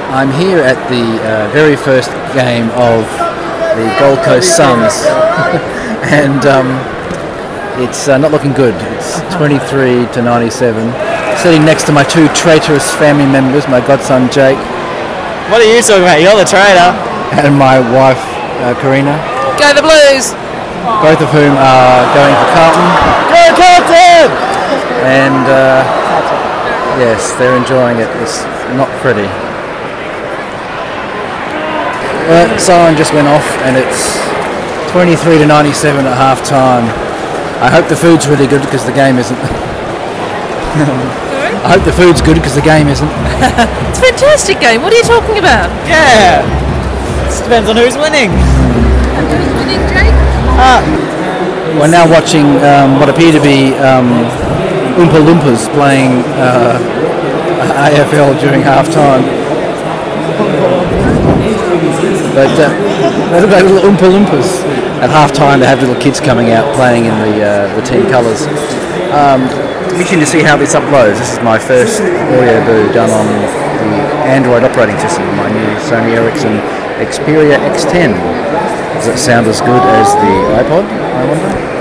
I'm here at the very first game of the Gold Coast Suns, and it's not looking good. It's 23 to 97. Sitting next to my two traitorous family members, my godson Jake. What are you talking about? You're the traitor. And my wife Karina. Go the Blues! Both of whom are going for Carlton. Go Carlton! And yes, they're enjoying it. It's not pretty. Well, siren just went off and it's 23 to 97 at half time. I hope the food's really good because the game isn't. Sorry? I hope the food's good because the game isn't. It's a fantastic game. What are you talking about? Yeah. It depends on who's winning. And who's winning, Jake? We're now watching what appear to be Oompa Loompas playing AFL during half time. But those little Oompa Loompas at half time, they have little kids coming out playing in the team colours. Interesting to see how this uploads. This is my first audio boo done on the Android operating system, my new Sony Ericsson Xperia X10. Does it sound as good as the iPod, I wonder?